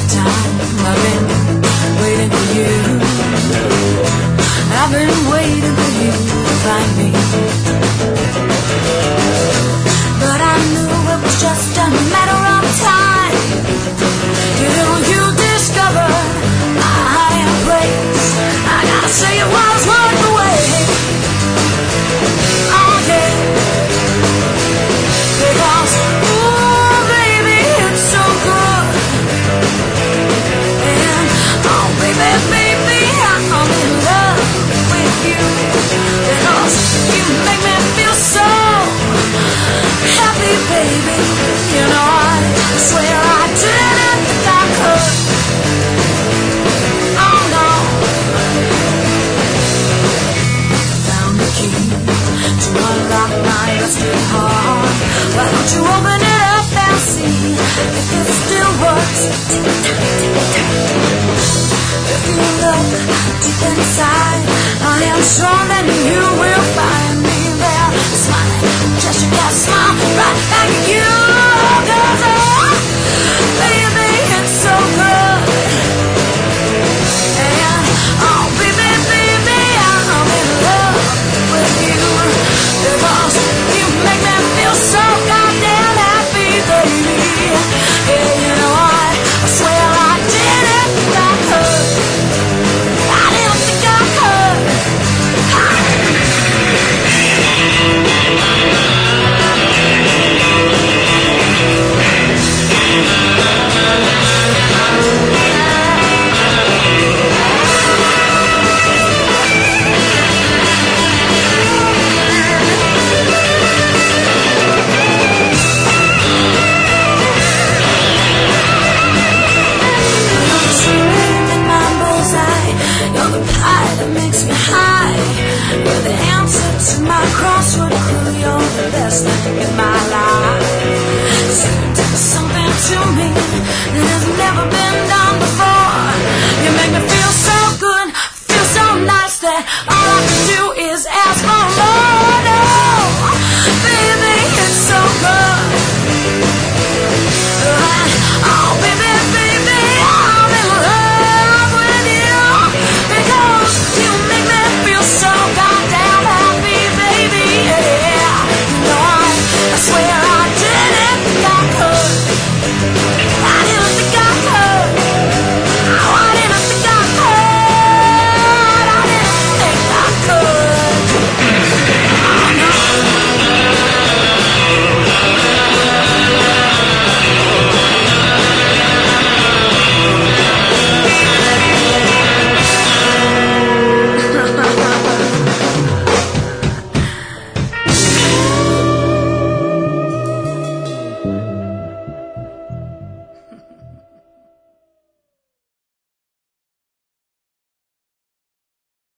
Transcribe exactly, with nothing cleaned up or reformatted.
time I've been waiting for you. I've been waiting for you to find me. But I knew it was just a matter of time till you discovered my higher place. I gotta say it was worth the wait. Oh yeah, because ooh baby, it's so good. And oh baby, baby, I'm in love with you, because you make me feel so happy, baby. You know I swear I didn't think I could. Oh no. Found the key to unlock my rusted heart. Why don't you open it up and see if it still works? If you look deep inside, I am sure that you will find me there, smiling, just you got a smile right back at you. 'Cause oh, baby, it's so good. And oh, baby, baby, I'm in love with you, because you make me feel so goddamn happy, baby. Yeah, you know I, I swear I didn't think I could. I didn't think I could. You're the answer to my crossword clue. You're the best thing in my life. Something to me that has never been done.